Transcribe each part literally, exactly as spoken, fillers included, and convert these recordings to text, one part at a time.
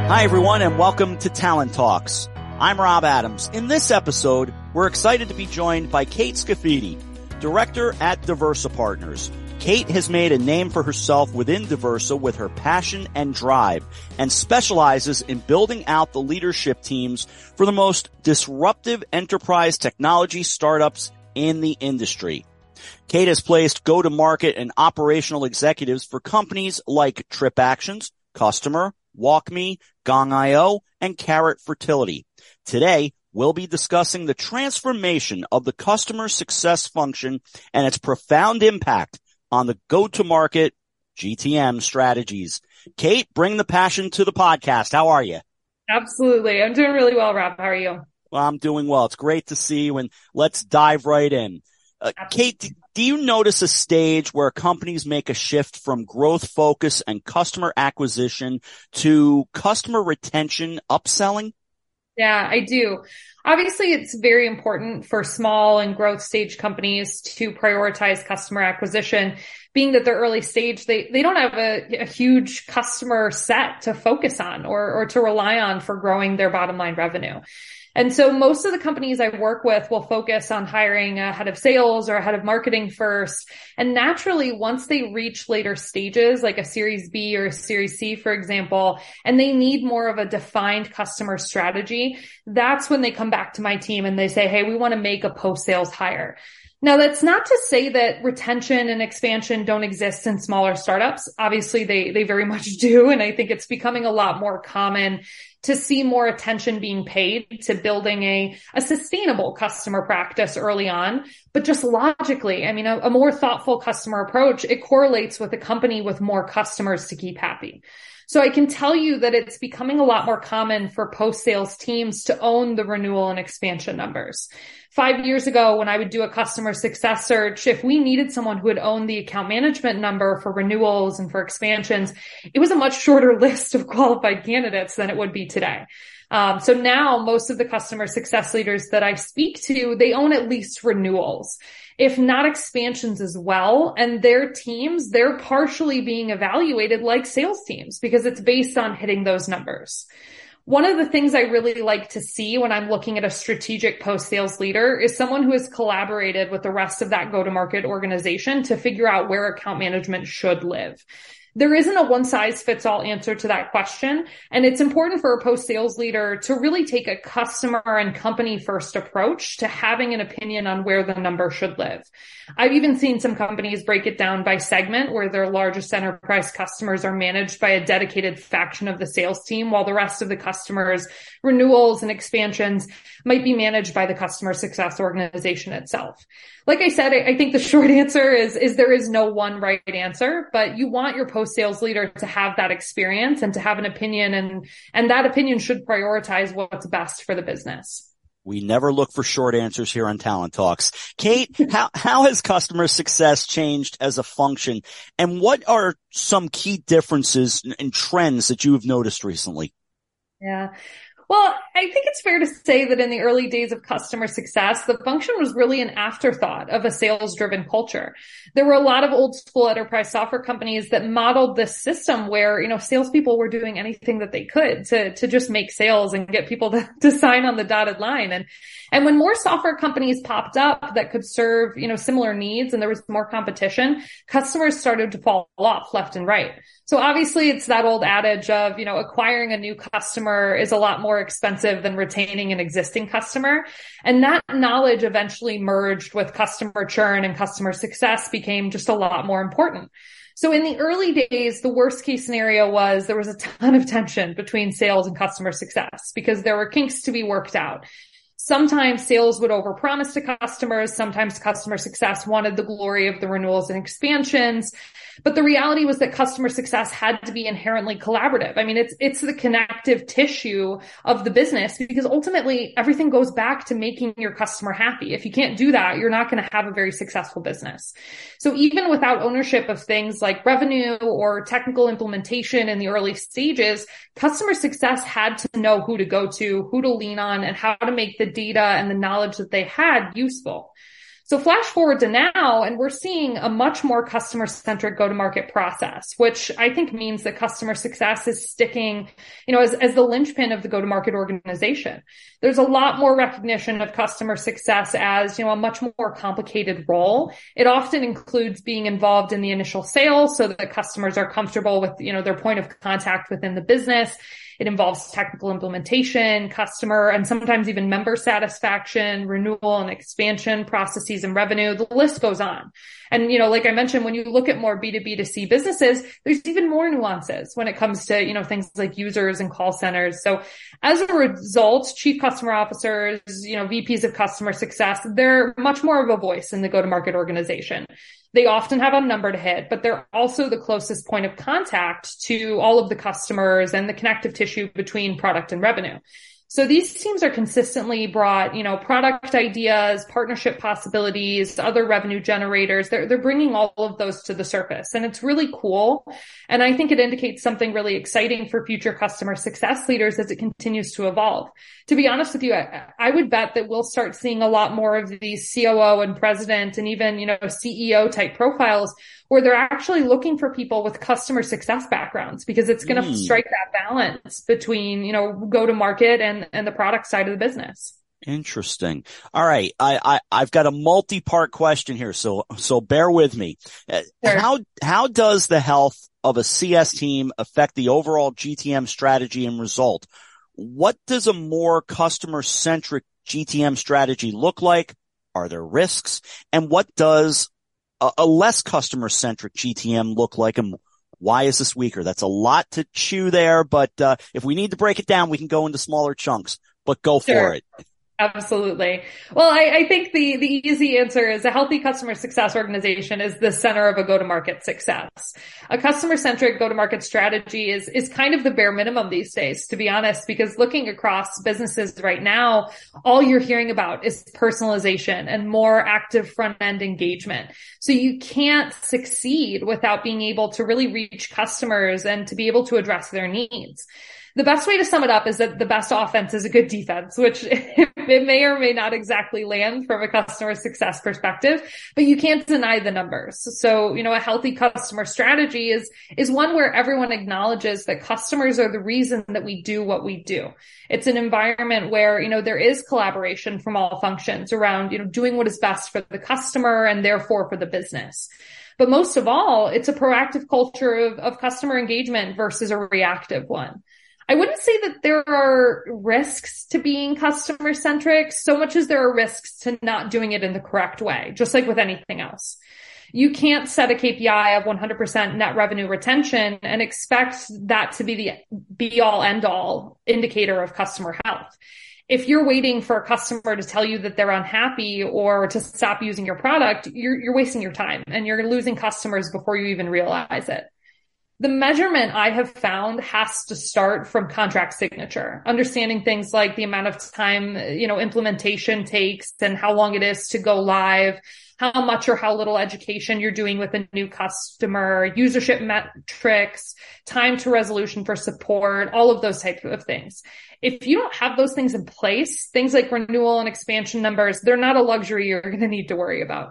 Hi, everyone, and welcome to Talent Talks. I'm Rob Adams. In this episode, we're excited to be joined by Kate Scafidi, Director at Diversa Partners. Kate has made a name for herself within Diversa with her passion and drive and specializes in building out the leadership teams for the most disruptive enterprise technology startups in the industry. Kate has placed go-to-market and operational executives for companies like TripActions, Customer, WalkMe, Gong dot io, and Carrot Fertility. Today, we'll be discussing the transformation of the customer success function and its profound impact on the go-to-market G T M strategies. Kate, bring the passion to the podcast. How are you? Absolutely. I'm doing really well, Rob. How are you? Well, I'm doing well. It's great to see you, and let's dive right in. Uh, Kate, do you notice a stage where companies make a shift from growth focus and customer acquisition to customer retention upselling? Yeah, I do. Obviously, it's very important for small and growth stage companies to prioritize customer acquisition, being that they're early stage. They, they don't have a, a huge customer set to focus on or, or to rely on for growing their bottom line revenue. And so most of the companies I work with will focus on hiring a head of sales or a head of marketing first. And naturally, once they reach later stages, like a Series B or a Series C, for example, and they need more of a defined customer strategy, that's when they come back to my team and they say, hey, we want to make a post-sales hire. Now, that's not to say that retention and expansion don't exist in smaller startups. Obviously, they, they very much do. And I think it's becoming a lot more common to see more attention being paid to building a, a sustainable customer practice early on. But just logically, I mean, a, a more thoughtful customer approach, it correlates with a company with more customers to keep happy. So I can tell you that it's becoming a lot more common for post-sales teams to own the renewal and expansion numbers. Five years ago, when I would do a customer success search, if we needed someone who would own the account management number for renewals and for expansions, it was a much shorter list of qualified candidates than it would be today. Um, so now most of the customer success leaders that I speak to, they own at least renewals, if not expansions as well. And their teams, they're partially being evaluated like sales teams because it's based on hitting those numbers. One of the things I really like to see when I'm looking at a strategic post-sales leader is someone who has collaborated with the rest of that go-to-market organization to figure out where account management should live. There isn't a one-size-fits-all answer to that question, and it's important for a post-sales leader to really take a customer and company-first approach to having an opinion on where the number should live. I've even seen some companies break it down by segment where their largest enterprise customers are managed by a dedicated faction of the sales team, while the rest of the customers, renewals and expansions, might be managed by the customer success organization itself. Like I said, I think the short answer is, is there is no one right answer, but you want your post-sales leader to have that experience and to have an opinion, and, and that opinion should prioritize what's best for the business. We never look for short answers here on Talent Talks. Kate, how, how has customer success changed as a function, and what are some key differences and trends that you have noticed recently? Yeah. Well, I think it's fair to say that in the early days of customer success, the function was really an afterthought of a sales-driven culture. There were a lot of old school enterprise software companies that modeled this system where, you know, salespeople were doing anything that they could to, to just make sales and get people to, to sign on the dotted line. And, and when more software companies popped up that could serve, you know, similar needs and there was more competition, customers started to fall off left and right. So obviously it's that old adage of, you know, acquiring a new customer is a lot more expensive than retaining an existing customer. And that knowledge eventually merged with customer churn, and customer success became just a lot more important. So in the early days, the worst case scenario was there was a ton of tension between sales and customer success because there were kinks to be worked out. Sometimes sales would overpromise to customers. Sometimes customer success wanted the glory of the renewals and expansions. But the reality was that customer success had to be inherently collaborative. I mean, it's, it's the connective tissue of the business because ultimately everything goes back to making your customer happy. If you can't do that, you're not going to have a very successful business. So even without ownership of things like revenue or technical implementation in the early stages, customer success had to know who to go to, who to lean on, and how to make the data and the knowledge that they had useful. So flash forward to now, and we're seeing a much more customer-centric go-to-market process, which I think means that customer success is sticking, you know, as, as the linchpin of the go-to-market organization. There's a lot more recognition of customer success as, you know, a much more complicated role. It often includes being involved in the initial sale so that customers are comfortable with, you know, their point of contact within the business. It involves technical implementation, customer, and sometimes even member satisfaction, renewal and expansion processes and revenue. The list goes on. And, you know, like I mentioned, when you look at more B two B to C businesses, there's even more nuances when it comes to, you know, things like users and call centers. So as a result, chief customer officers, you know, V Ps of customer success, they're much more of a voice in the go-to-market organization. They often have a number to hit, but they're also the closest point of contact to all of the customers and the connective tissue between product and revenue. So these teams are consistently brought, you know, product ideas, partnership possibilities, other revenue generators. They're, they're bringing all of those to the surface, and it's really cool. And I think it indicates something really exciting for future customer success leaders as it continues to evolve. To be honest with you, I, I would bet that we'll start seeing a lot more of these C O O and president and even, you know, C E O type profiles where they're actually looking for people with customer success backgrounds, because it's going to mm. strike that balance between, you know, go to market and, and the product side of the business. Interesting. All right. I, I, I've got a multi-part question here. So, so bear with me. Sure. How, how does the health of a C S team affect the overall G T M strategy and result? What does a more customer-centric G T M strategy look like? Are there risks? And what does a, a less customer-centric G T M look like? And why is this weaker? That's a lot to chew there, but uh, if we need to break it down, we can go into smaller chunks, but go Sure. for it. Absolutely. Well, I, I think the, the easy answer is a healthy customer success organization is the center of a go-to-market success. A customer-centric go-to-market strategy is, is kind of the bare minimum these days, to be honest, because looking across businesses right now, all you're hearing about is personalization and more active front-end engagement. So you can't succeed without being able to really reach customers and to be able to address their needs. The best way to sum it up is that the best offense is a good defense, which it may or may not exactly land from a customer success perspective, but you can't deny the numbers. So, you know, a healthy customer strategy is, is one where everyone acknowledges that customers are the reason that we do what we do. It's an environment where, you know, there is collaboration from all functions around, you know, doing what is best for the customer and therefore for the business. But most of all, it's a proactive culture of, of customer engagement versus a reactive one. I wouldn't say that there are risks to being customer centric so much as there are risks to not doing it in the correct way, just like with anything else. You can't set a K P I of one hundred percent net revenue retention and expect that to be the be all end all indicator of customer health. If you're waiting for a customer to tell you that they're unhappy or to stop using your product, you're, you're wasting your time and you're losing customers before you even realize it. The measurement I have found has to start from contract signature, understanding things like the amount of time, you know, implementation takes and how long it is to go live, how much or how little education you're doing with a new customer, usership metrics, time to resolution for support, all of those types of things. If you don't have those things in place, things like renewal and expansion numbers, they're not a luxury you're going to need to worry about.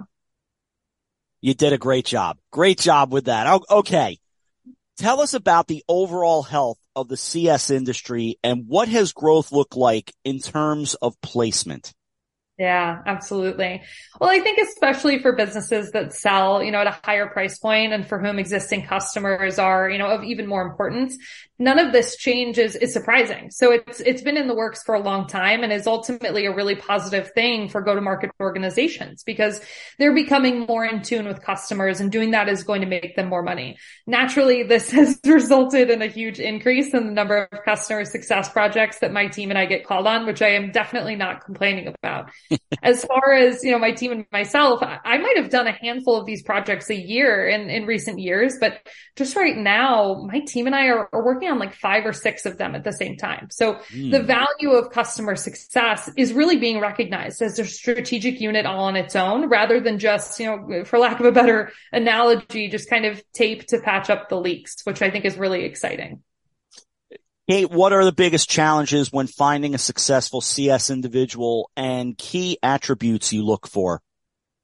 You did a great job. Great job with that. Okay. Tell us about the overall health of the C S industry and what has growth looked like in terms of placement? Yeah, absolutely. Well, I think especially for businesses that sell, you know, at a higher price point and for whom existing customers are, you know, of even more importance, none of this change is, is surprising. So it's, it's been in the works for a long time and is ultimately a really positive thing for go-to-market organizations because they're becoming more in tune with customers and doing that is going to make them more money. Naturally, this has resulted in a huge increase in the number of customer success projects that my team and I get called on, which I am definitely not complaining about. As far as, you know, my team and myself, I might have done a handful of these projects a year in, in recent years, but just right now, my team and I are, are working on like five or six of them at the same time. So mm. the value of customer success is really being recognized as a strategic unit all on its own, rather than just, you know, for lack of a better analogy, just kind of tape to patch up the leaks, which I think is really exciting. Kate, what are the biggest challenges when finding a successful C S individual and key attributes you look for?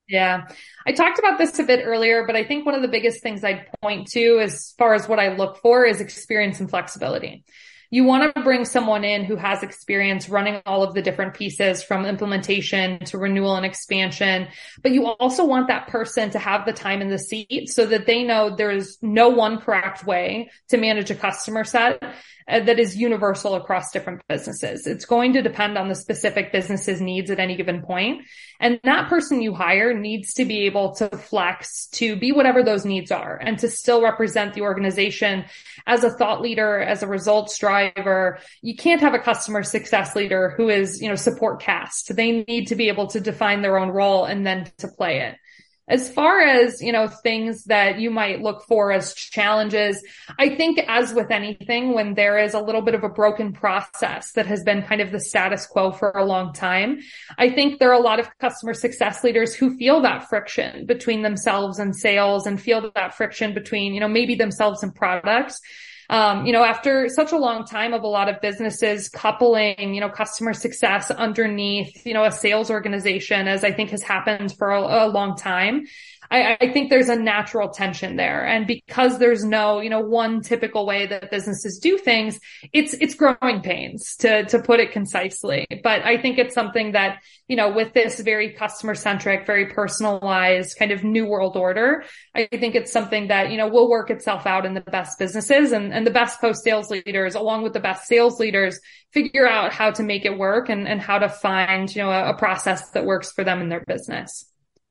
Yeah. I talked about this a bit earlier, but I think one of the biggest things I'd point to as far as what I look for is experience and flexibility. You want to bring someone in who has experience running all of the different pieces from implementation to renewal and expansion, but you also want that person to have the time in the seat so that they know there's no one correct way to manage a customer set that is universal across different businesses. It's going to depend on the specific business's needs at any given point. And that person you hire needs to be able to flex to be whatever those needs are and to still represent the organization as a thought leader, as a results driver. You can't have a customer success leader who is, you know, support cast. They need to be able to define their own role and then to play it. As far as, you know, things that you might look for as challenges, I think as with anything, when there is a little bit of a broken process that has been kind of the status quo for a long time, I think there are a lot of customer success leaders who feel that friction between themselves and sales and feel that friction between, you know, maybe themselves and products. Um, you know, after such a long time of a lot of businesses coupling, you know, customer success underneath, you know, a sales organization, as I think has happened for a, a long time, I, I think there's a natural tension there. And because there's no, you know, one typical way that businesses do things, it's, it's growing pains to, to put it concisely. But I think it's something that, you know, with this very customer centric, very personalized kind of new world order, I think it's something that, you know, will work itself out in the best businesses, and, and the best post sales leaders, along with the best sales leaders, figure out how to make it work and, and how to find, you know, a, a process that works for them in their business.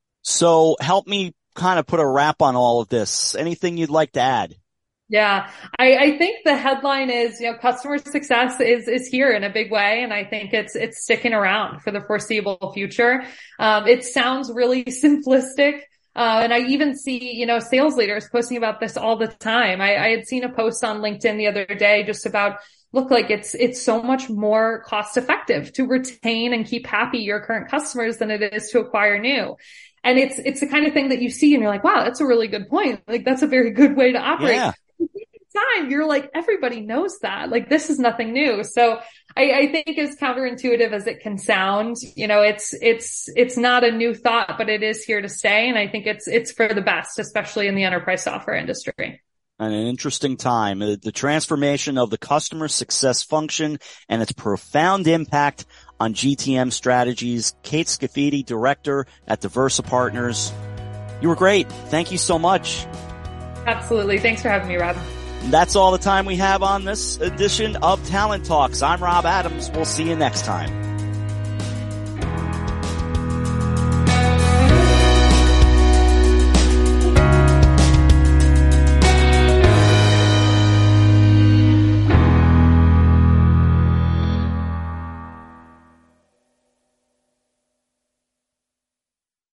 So help me kind of put a wrap on all of this. Anything you'd like to add? Yeah, I, I think the headline is, you know, customer success is, is here in a big way. And I think it's, it's sticking around for the foreseeable future. Um, it sounds really simplistic. Uh, and I even see, you know, sales leaders posting about this all the time. I, I had seen a post on LinkedIn the other day just about, look, like it's, it's so much more cost effective to retain and keep happy your current customers than it is to acquire new. And it's, it's the kind of thing that you see and you're like, wow, that's a really good point. Like, that's a very good way to operate. Yeah. At the same time, you're like, everybody knows that. Like, this is nothing new. So I, I think as counterintuitive as it can sound, you know, it's, it's, it's not a new thought, but it is here to stay. And I think it's, it's for the best, especially in the enterprise software industry. And an interesting time, the transformation of the customer success function and its profound impact on G T M strategies. Kate Scafidi, director at Diversa Partners. You were great. Thank you so much. Absolutely. Thanks for having me, Rob. That's all the time we have on this edition of Talent Talks. I'm Rob Adams. We'll see you next time.